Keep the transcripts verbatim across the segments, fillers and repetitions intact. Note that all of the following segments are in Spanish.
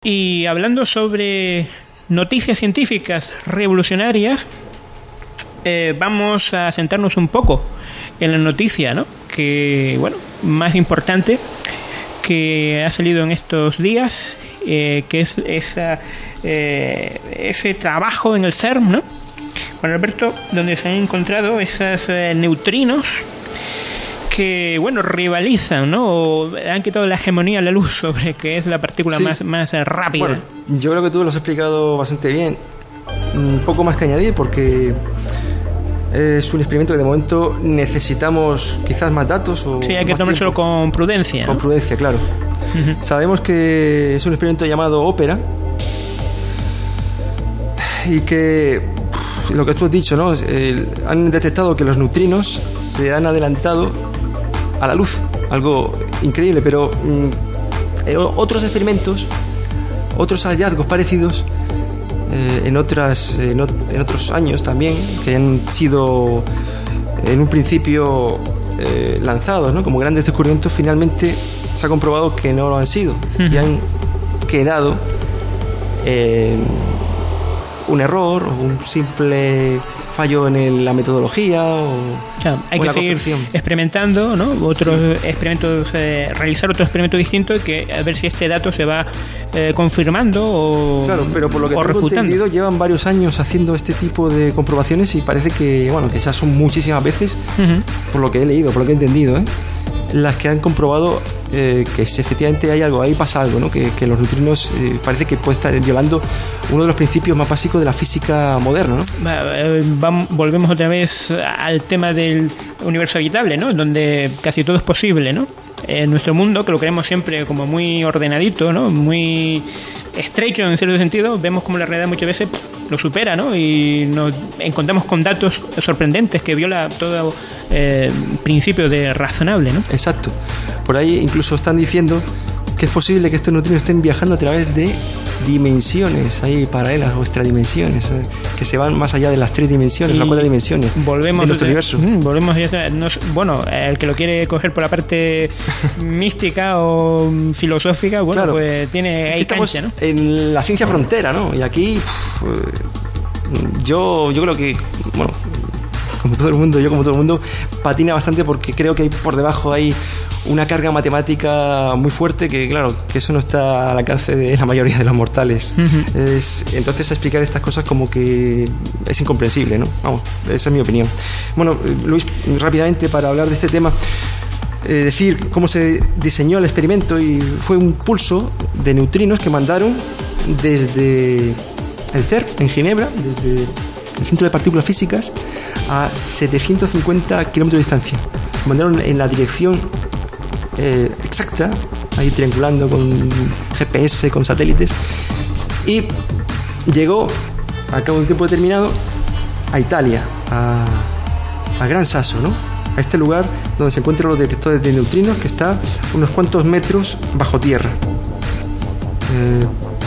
Y hablando sobre noticias científicas revolucionarias, eh, vamos a sentarnos un poco en la noticia, ¿no? Que, bueno, más importante que ha salido en estos días, eh, que es esa, eh, ese trabajo en el CERN, ¿no? Juan Alberto, donde se han encontrado esos eh, neutrinos que, bueno, rivalizan, ¿no? O han quitado la hegemonía a la luz sobre que es la partícula sí. más, más rápida. Bueno, yo creo que tú lo has explicado bastante bien. Un poco más que añadir, porque es un experimento que de momento necesitamos quizás más datos. O sí, hay que tomárselo con prudencia, ¿no? Con prudencia, claro. Uh-huh. Sabemos que es un experimento llamado Opera y que, lo que tú has dicho, ¿no? Eh, han detectado que los neutrinos se han adelantado a la luz, algo increíble, pero mm, otros experimentos, otros hallazgos parecidos eh, en otras en, ot- en otros años también, que han sido en un principio eh, lanzados, ¿no? Como grandes descubrimientos, finalmente se ha comprobado que no lo han sido. Uh-huh. Y han quedado en un error o un simple fallo en el, la metodología o, claro, hay o que seguir experimentando, ¿no? Otros sí. experimentos, eh, realizar otro experimento distinto y que a ver si este dato se va eh, confirmando o claro, pero por lo que tengo entendido llevan varios años haciendo este tipo de comprobaciones y parece que, bueno, que ya son muchísimas veces, uh-huh. por lo que he leído, por lo que he entendido, ¿eh? las que han comprobado eh, que si efectivamente hay algo, ahí pasa algo, ¿no? Que, que los neutrinos eh, parece que puede estar violando uno de los principios más básicos de la física moderna, ¿no? Eh, vamos, volvemos otra vez al tema del universo habitable, ¿no? Donde casi todo es posible, ¿no? En nuestro mundo, que lo queremos siempre como muy ordenadito, ¿no? Muy estrecho en cierto sentido, vemos como la realidad muchas veces lo supera, ¿no? Y nos encontramos con datos sorprendentes que viola todo eh, principio de razonable, ¿no? Exacto. Por ahí incluso están diciendo que es posible que estos neutrinos estén viajando a través de dimensiones ahí paralelas o extradimensiones, ¿eh? Que se van más allá de las tres dimensiones, y las cuatro dimensiones volvemos de nuestro de, universo. Mm, volvemos a, no, bueno, el que lo quiere coger por la parte mística o filosófica, bueno, claro, pues tiene ahí cancha, ¿no? En la ciencia frontera, ¿no? Y aquí pff, yo, yo creo que, bueno, como todo el mundo, yo como todo el mundo, patina bastante porque creo que hay por debajo hay una carga matemática muy fuerte que, claro, que eso no está al alcance de la mayoría de los mortales. Uh-huh. Es, entonces explicar estas cosas como que es incomprensible, ¿no? Vamos, esa es mi opinión. Bueno, Luis, rápidamente para hablar de este tema, eh, decir cómo se diseñó el experimento, y fue un pulso de neutrinos que mandaron desde el CERN en Ginebra, desde el Centro de Partículas Físicas, a setecientos cincuenta kilómetros de distancia. Mandaron en la dirección eh, exacta, ahí triangulando con G P S, con satélites, y llegó a cabo de un tiempo determinado a Italia, a, a Gran Sasso, ¿no? A este lugar donde se encuentran los detectores de neutrinos, que está unos cuantos metros bajo tierra. Eh,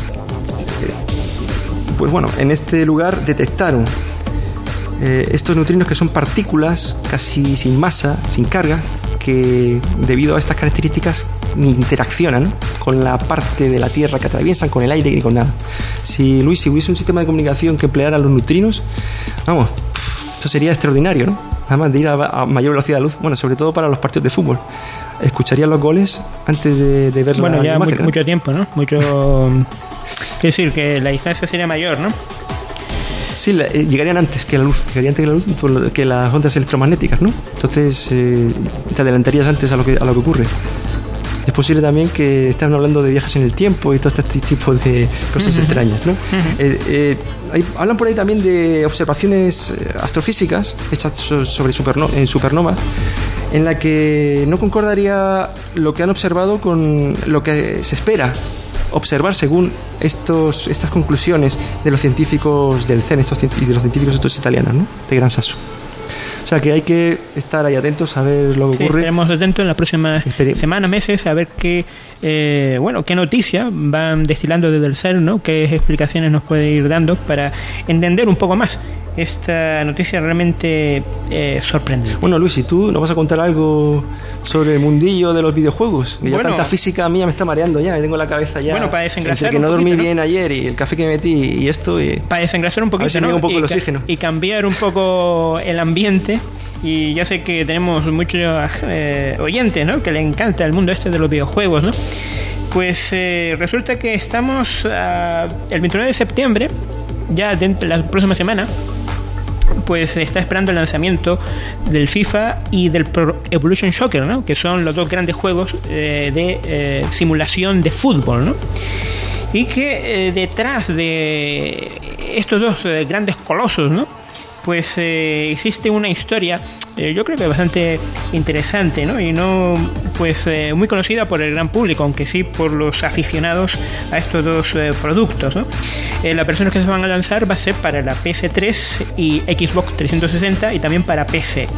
pues bueno, en este lugar detectaron eh, estos neutrinos, que son partículas casi sin masa, sin carga, que debido a estas características ni interaccionan con la parte de la Tierra que atraviesan, con el aire ni con nada. Si, Luis, si hubiese un sistema de comunicación que empleara los neutrinos, vamos, esto sería extraordinario, ¿no? Además de ir a, a mayor velocidad de luz, bueno, sobre todo para los partidos de fútbol. Escucharían los goles antes de, de ver bueno, la ya imagen, mucho, ¿no? mucho tiempo, ¿no? Mucho... Quiero decir que la distancia sería mayor, ¿no? Sí, la, eh, llegarían antes que la luz, llegarían antes que la luz por lo, que las ondas electromagnéticas, ¿no? Entonces eh, te adelantarías antes a lo que a lo que ocurre. Es posible también que estén hablando de viajes en el tiempo y todo este tipo de cosas uh-huh. extrañas, ¿no? Uh-huh. eh, eh, hay, hablan por ahí también de observaciones astrofísicas hechas sobre superno- en supernovas, en la que no concordaría lo que han observado con lo que se espera observar según estos, estas conclusiones de los científicos del CERN, estos, y de los científicos estos italianos, ¿no? De Gran Sasso. O sea que hay que estar ahí atentos a ver lo que sí, ocurre. Estaremos atentos en las próximas Esperi- semanas, meses, a ver qué, eh, bueno, qué noticias van destilando desde el C E R, ¿no? Qué explicaciones nos puede ir dando para entender un poco más esta noticia realmente eh, sorprendente. Bueno, Luis, ¿y tú nos vas a contar algo sobre el mundillo de los videojuegos? Que bueno, ya tanta física mía me está mareando ya, tengo la cabeza ya. Bueno, para desengrasar entre que no un dormí poquito, bien ¿no? ayer y el café que me metí y esto. Y para desengrasar un poquito, si ¿no? un poco y, el ca- oxígeno. y cambiar un poco el ambiente. Y ya sé que tenemos muchos eh, oyentes, ¿no? Que le encanta el mundo este de los videojuegos, ¿no? Pues eh, resulta que estamos uh, el veintinueve de septiembre, ya dentro de la próxima semana, pues se está esperando el lanzamiento del FIFA y del Pro Evolution Soccer, ¿no? Que son los dos grandes juegos eh, de eh, simulación de fútbol, ¿no? Y que eh, detrás de estos dos eh, grandes colosos, ¿no? Pues eh, existe una historia, eh, yo creo que bastante interesante, ¿no? Y no, pues, eh, muy conocida por el gran público, aunque sí por los aficionados a estos dos eh, productos, ¿no? Eh, las versiones que se van a lanzar va a ser para la P S tres y Xbox trescientos sesenta y también para P C.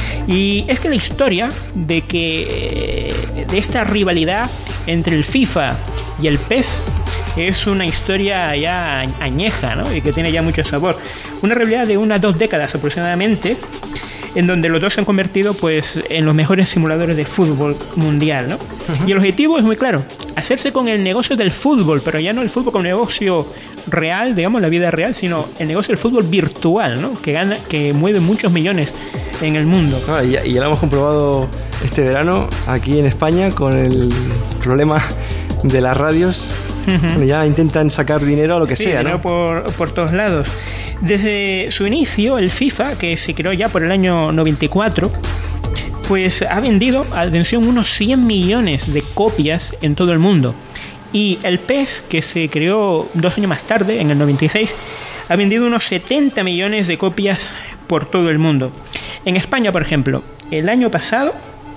Y es que la historia de que eh, de esta rivalidad entre el FIFA y el P E S es una historia ya añeja, ¿no? Y que tiene ya mucho sabor. Una rivalidad de unas dos décadas aproximadamente, en donde los dos se han convertido, pues, en los mejores simuladores de fútbol mundial, ¿no? Uh-huh. Y el objetivo es muy claro: hacerse con el negocio del fútbol, pero ya no el fútbol como negocio real, digamos, la vida real, sino el negocio del fútbol virtual, ¿no? Que gana, que mueve muchos millones en el mundo. Ah, y, ya, y ya lo hemos comprobado este verano aquí en España con el problema de las radios. Uh-huh. Bueno, ya intentan sacar dinero a lo que sí, sea, ¿no? Por, por todos lados. Desde su inicio, el FIFA, que se creó ya por el año noventa y cuatro, pues ha vendido, atención, unos cien millones de copias en todo el mundo. Y el P E S, que se creó dos años más tarde, en el noventa y seis, ha vendido unos setenta millones de copias por todo el mundo. En España, por ejemplo, el año pasado,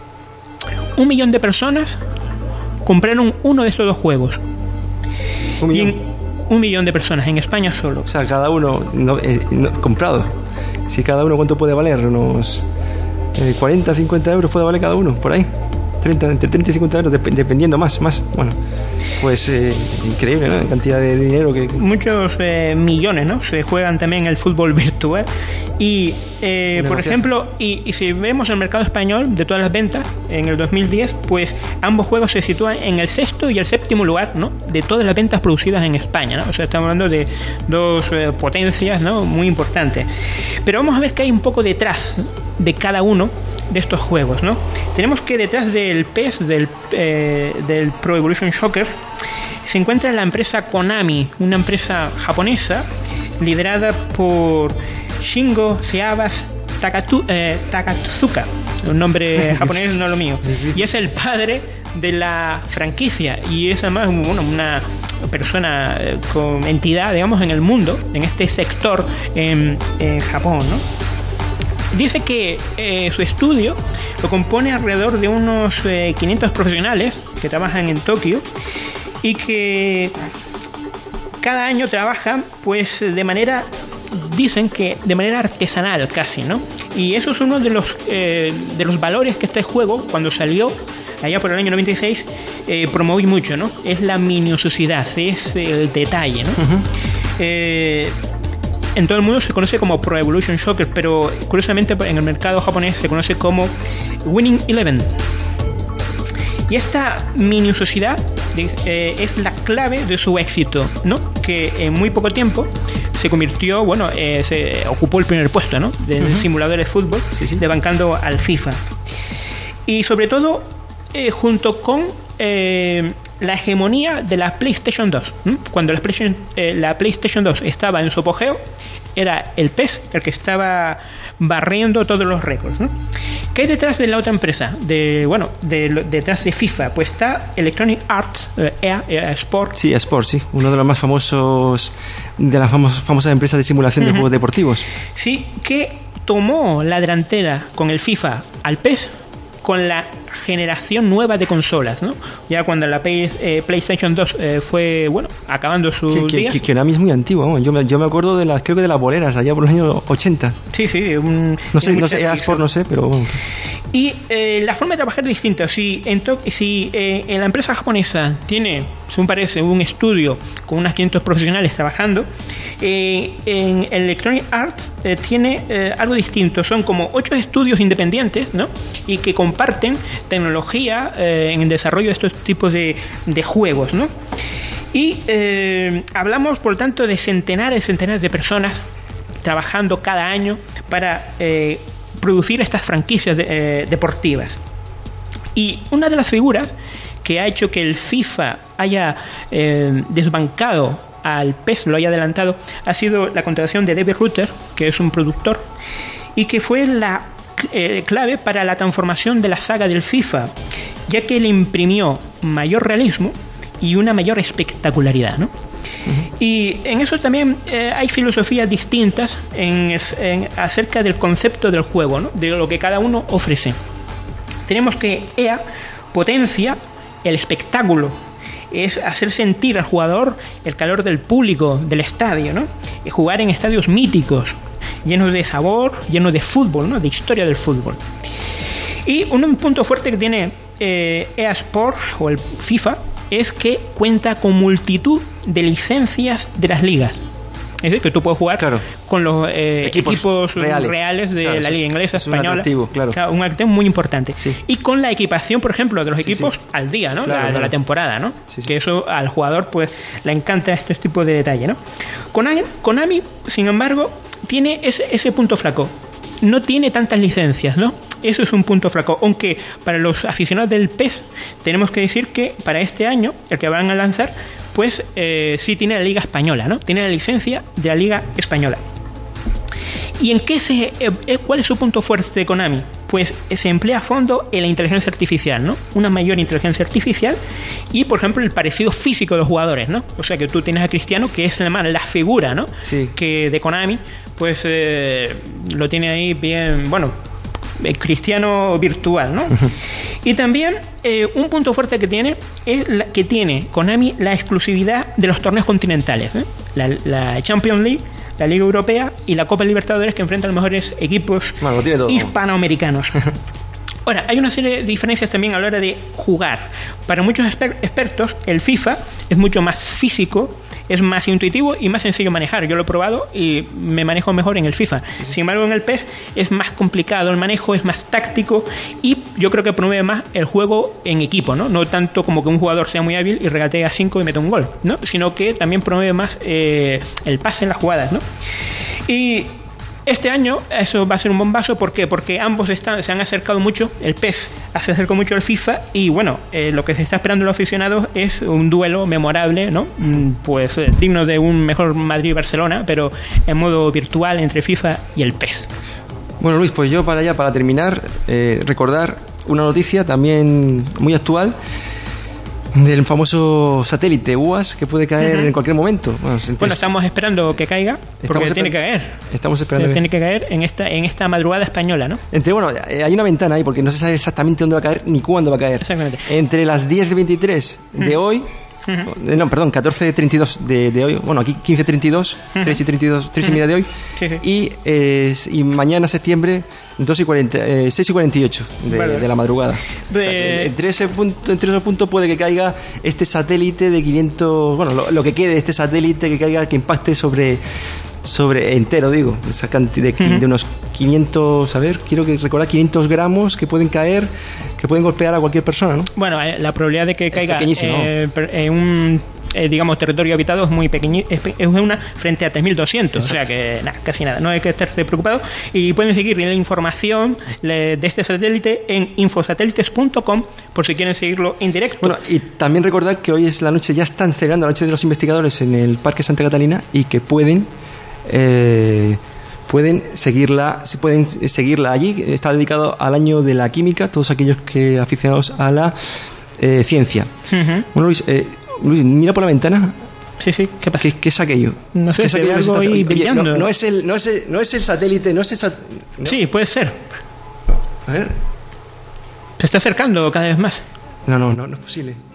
un millón de personas compraron uno de estos dos juegos. Un millón. Y en, un millón de personas en España solo. O sea, cada uno no, eh, no, comprado. Si cada uno, ¿cuánto puede valer? Unos eh, cuarenta, cincuenta euros puede valer cada uno, por ahí. treinta, entre treinta y cincuenta euros, dep- dependiendo más, más. Bueno, pues eh, increíble, ¿no? La cantidad de dinero que... Muchos eh, millones, ¿no? Se juegan también el fútbol virtual. Y, eh, por ejemplo, y, y si vemos el mercado español de todas las ventas en el dos mil diez, pues ambos juegos se sitúan en el sexto y el séptimo lugar, ¿no? De todas las ventas producidas en España, ¿no? O sea, estamos hablando de dos eh, potencias, ¿no? Muy importantes. Pero vamos a ver qué hay un poco detrás de cada uno de estos juegos, ¿no? Tenemos que detrás del P E S, del, eh, del Pro Evolution Soccer, se encuentra la empresa Konami, una empresa japonesa liderada por Shingo Seabas Takatu, eh, Takatsuka, un nombre japonés no lo mío, y es el padre de la franquicia y es además, bueno, una persona eh, con entidad, digamos, en el mundo, en este sector en, en Japón, ¿no? Dice que eh, su estudio lo compone alrededor de unos eh, quinientos profesionales que trabajan en Tokio y que cada año trabajan, pues, de manera, dicen que de manera artesanal casi, ¿no? Y eso es uno de los eh, de los valores que este juego, cuando salió allá por el año noventa y seis, eh, promovió mucho, ¿no? Es la minuciosidad, es el detalle, ¿no? Uh-huh. Eh, en todo el mundo se conoce como Pro Evolution Soccer, pero curiosamente en el mercado japonés se conoce como Winning Eleven. Y esta minuciosidad eh, es la clave de su éxito, ¿no? Que en muy poco tiempo se convirtió, bueno, eh, se ocupó el primer puesto, ¿no? De uh-huh. simuladores de fútbol, sí, sí. Debancando al FIFA. Y sobre todo, eh, junto con eh, la hegemonía de la PlayStation dos. ¿Mm? Cuando la PlayStation, eh, la PlayStation dos estaba en su apogeo, era el P E S el que estaba barriendo todos los récords, ¿no? ¿Qué hay detrás de la otra empresa? De, bueno, de, de, detrás de FIFA, pues está Electronic Arts, eh, E A, E A Sport. Sí, Sport, sí, uno de los más famosos, de las famos, famosas empresas de simulación uh-huh. de juegos deportivos. Sí, que tomó la delantera con el FIFA al P E S, con la generación nueva de consolas, ¿no? Ya cuando la Play, eh, PlayStation dos eh, fue, bueno, acabando sus que, días. Que, que Konami es muy antiguo, ¿no? yo, me, yo me acuerdo de las, creo que de las boleras, allá por los años ochenta. Sí, sí. Un, no sé, no sé, Esport no sé, pero... Bueno. Y eh, la forma de trabajar es distinta. Si, en, to- si eh, en la empresa japonesa tiene, según parece, un estudio con unas quinientos profesionales trabajando, eh, en Electronic Arts eh, tiene eh, algo distinto. Son como ocho estudios independientes, ¿no? Y que comparten tecnología eh, en el desarrollo de estos tipos de, de juegos, ¿no? Y eh, hablamos, por tanto, de centenares y centenares de personas trabajando cada año para eh, producir estas franquicias de, eh, deportivas. Y una de las figuras que ha hecho que el FIFA haya eh, desbancado al P E S, lo haya adelantado, ha sido la contratación de David Rutter, que es un productor, y que fue la eh, clave para la transformación de la saga del FIFA, ya que le imprimió mayor realismo y una mayor espectacularidad, ¿no? Uh-huh. Y en eso también eh, hay filosofías distintas en, en, acerca del concepto del juego, ¿no? De lo que cada uno ofrece. Tenemos que E A potencia el espectáculo, es hacer sentir al jugador el calor del público, del estadio, ¿no? Y jugar en estadios míticos, llenos de sabor, llenos de fútbol, ¿no? De historia del fútbol. Y un punto fuerte que tiene eh, E A Sport o el FIFA es que cuenta con multitud de licencias de las ligas. Es decir, que tú puedes jugar claro. con los eh, equipos, equipos reales. reales de claro, la liga inglesa, española. Un atractivo, claro. Claro, un atractivo muy importante. Sí. Y con la equipación, por ejemplo, de los sí, equipos sí. al día, ¿no? Claro, la, claro. De la temporada, ¿no? Sí, sí. Que eso al jugador pues le encanta este tipo de detalle, ¿no? Konami, Konami sin embargo, tiene ese, ese punto flaco. No tiene tantas licencias, ¿no? Eso es un punto flaco. Aunque para los aficionados del P E S tenemos que decir que para este año, el que van a lanzar, pues eh, sí tiene la Liga Española, ¿no? Tiene la licencia de la Liga Española. ¿Y en qué se, eh, cuál es su punto fuerte de Konami? Pues se emplea a fondo en la inteligencia artificial, ¿no? Una mayor inteligencia artificial y, por ejemplo, el parecido físico de los jugadores, ¿no? O sea, que tú tienes a Cristiano, que es la, la figura, ¿no? Sí. Que de Konami, pues eh, lo tiene ahí bien, bueno, el Cristiano virtual, ¿no? Y también eh, un punto fuerte que tiene es la, que tiene Konami la exclusividad de los torneos continentales, ¿eh? la, la Champions League, la Liga Europea y la Copa Libertadores, que enfrentan los mejores equipos bueno, todo, hispanoamericanos. Ahora, hay una serie de diferencias también a la hora de jugar. Para muchos exper- expertos, el FIFA es mucho más físico, es más intuitivo y más sencillo de manejar. Yo lo he probado y me manejo mejor en el FIFA. Sí, sí. Sin embargo, en el P E S es más complicado el manejo, es más táctico y yo creo que promueve más el juego en equipo, ¿no? No tanto como que un jugador sea muy hábil y regatee a cinco y meta un gol, ¿no? Sino que también promueve más eh, el pase en las jugadas, ¿no? Y este año eso va a ser un bombazo. ¿Por qué? Porque ambos están, se han acercado mucho. El P E S se acercó mucho al FIFA y bueno, eh, lo que se está esperando los aficionados es un duelo memorable, ¿no? Pues eh, digno de un mejor Madrid-Barcelona, pero en modo virtual entre FIFA y el P E S. Bueno, Luis, pues yo para ya para terminar eh, recordar una noticia también muy actual del famoso satélite U A S que puede caer uh-huh. en cualquier momento. Bueno, entonces, bueno, estamos esperando que caiga, porque tiene que caer. Estamos esperando. Que tiene que caer en esta en esta madrugada española, ¿no? Entre bueno, hay una ventana ahí porque no se sabe exactamente dónde va a caer ni cuándo va a caer. Exactamente. Entre las diez veintitrés de uh-huh. hoy, uh-huh. no, perdón, catorce treinta y dos de, de hoy, bueno, aquí quince treinta y dos, uh-huh. tres y treinta y dos, tres uh-huh. y media de hoy, sí, sí. y eh, y mañana septiembre dos y cuarenta, eh, seis y cuarenta y ocho de, vale. de la madrugada. De... O sea, que entre ese punto, entre ese punto puede que caiga este satélite de quinientos, bueno, lo, lo que quede de este satélite que caiga, que impacte sobre sobre entero, digo, esa cantidad de, uh-huh. de unos quinientos, a ver, quiero que recordar quinientos gramos que pueden caer, que pueden golpear a cualquier persona, ¿no? Bueno, eh, la probabilidad de que caiga eh, en un eh, digamos territorio habitado es muy pequeño, es, es una frente a tres mil doscientos. Exacto. O sea que nada, casi nada, no hay que estarse preocupado y pueden seguir la información de este satélite en infosatélites punto com por si quieren seguirlo en directo. Bueno, y también recordar que hoy es la noche, ya están celebrando la noche de los investigadores en el Parque Santa Catalina y que pueden Eh, pueden seguirla pueden seguirla allí. Está dedicado al año de la química, todos aquellos que aficionados a la eh, ciencia. Uh-huh. Bueno, Luis, eh, Luis, mira por la ventana. Sí, sí, ¿qué pasa? ¿Qué, qué es aquello? No sé, ¿Qué es aquello algo ahí brillando. No, no, es el, no, es el, no es el satélite, no es el sat... ¿no? Sí, puede ser. A ver. Se está acercando cada vez más. No, no, no, no es posible.